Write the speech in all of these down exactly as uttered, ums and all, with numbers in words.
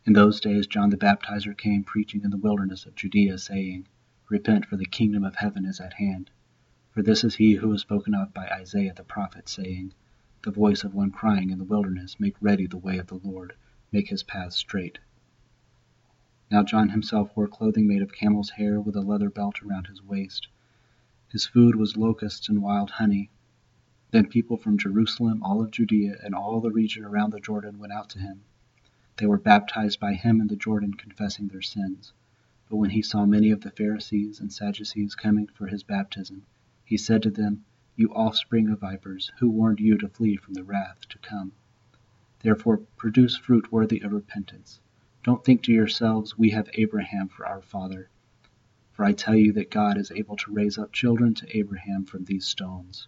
In those days John the Baptizer came preaching in the wilderness of Judea, saying, Repent, for the kingdom of heaven is at hand. For this is he who was spoken of by Isaiah the prophet, saying, The voice of one crying in the wilderness, Make ready the way of the Lord, make his paths straight. Now John himself wore clothing made of camel's hair, with a leather belt around his waist. His food was locusts and wild honey. Then people from Jerusalem, all of Judea, and all the region around the Jordan went out to him. They were baptized by him in the Jordan, confessing their sins. But when he saw many of the Pharisees and Sadducees coming for his baptism, he said to them, You offspring of vipers, who warned you to flee from the wrath to come? Therefore produce fruit worthy of repentance. Don't think to yourselves, We have Abraham for our father. For I tell you that God is able to raise up children to Abraham from these stones.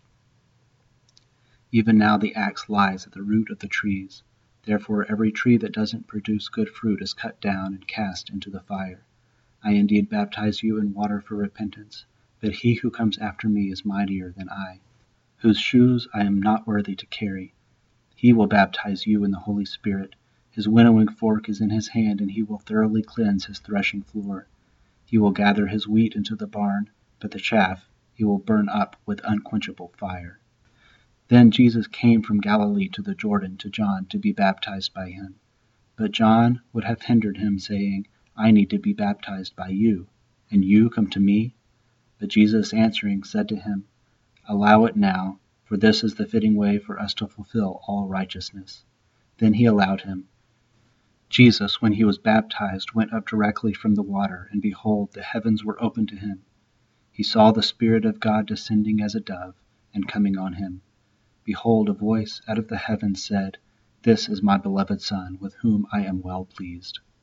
Even now the axe lies at the root of the trees. Therefore every tree that doesn't produce good fruit is cut down and cast into the fire. I indeed baptize you in water for repentance, but he who comes after me is mightier than I, whose shoes I am not worthy to carry. He will baptize you in the Holy Spirit. His winnowing fork is in his hand, and he will thoroughly cleanse his threshing floor. He will gather his wheat into the barn, but the chaff he will burn up with unquenchable fire. Then Jesus came from Galilee to the Jordan to John to be baptized by him. But John would have hindered him, saying, I need to be baptized by you, and you come to me? But Jesus answering said to him, Allow it now, for this is the fitting way for us to fulfill all righteousness. Then he allowed him. Jesus, when he was baptized, went up directly from the water, and behold, the heavens were opened to him. He saw the Spirit of God descending as a dove, and coming on him. Behold, a voice out of the heavens said, This is my beloved Son, with whom I am well pleased.